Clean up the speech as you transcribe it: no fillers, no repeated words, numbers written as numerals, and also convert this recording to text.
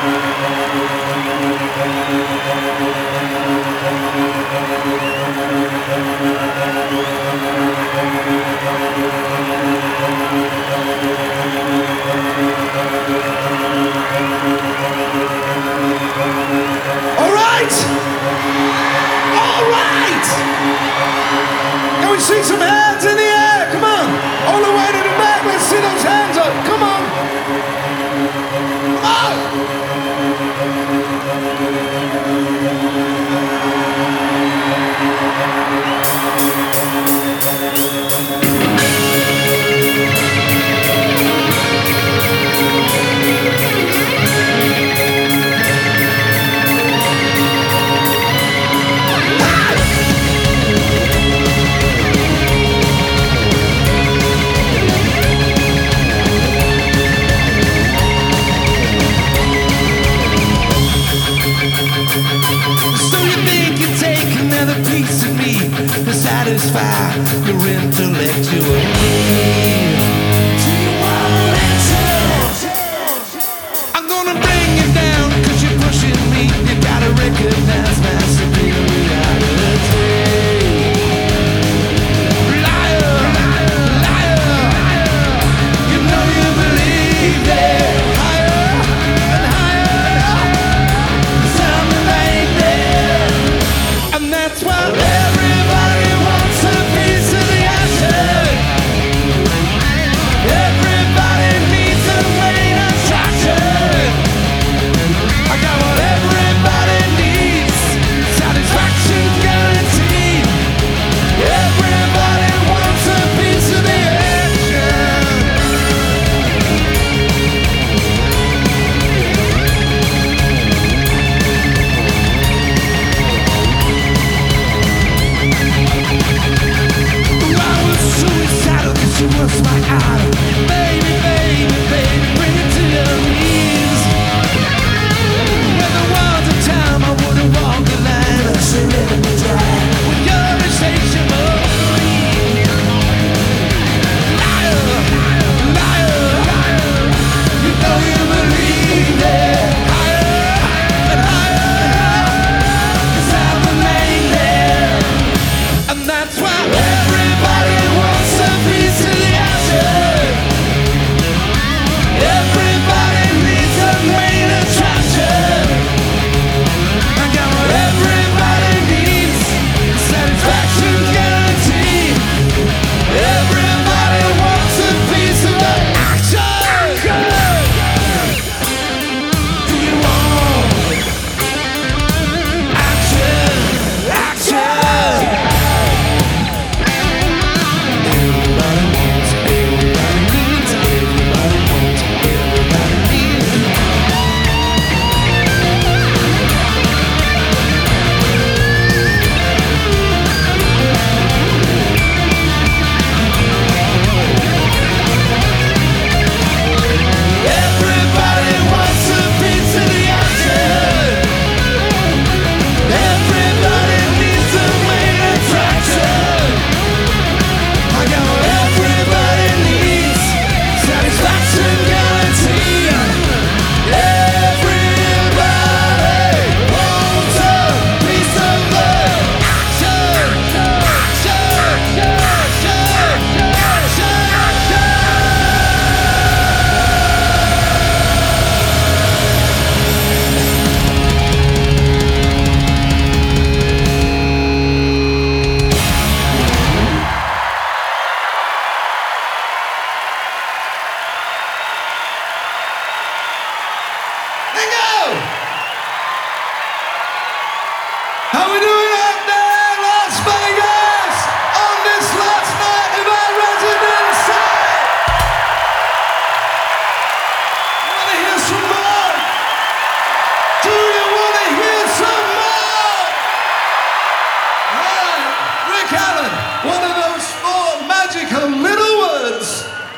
All right! All right! Can we see some hands in the air? Come on! All the way to the back, let's see those hands up. Come on! Satisfy your intellectual need. Do you want it? I'm gonna bring you down cause you're pushing me. You gotta recognize my superiority. Liar, liar, you know you believe it. Higher and higher. Tell me baby. And that's why everybody wants a piece of the action. Everybody needs a main attraction. I got what everybody needs. Satisfaction guaranteed. Everybody wants a piece of the action. I was suicidal cause she was my idol. Baby,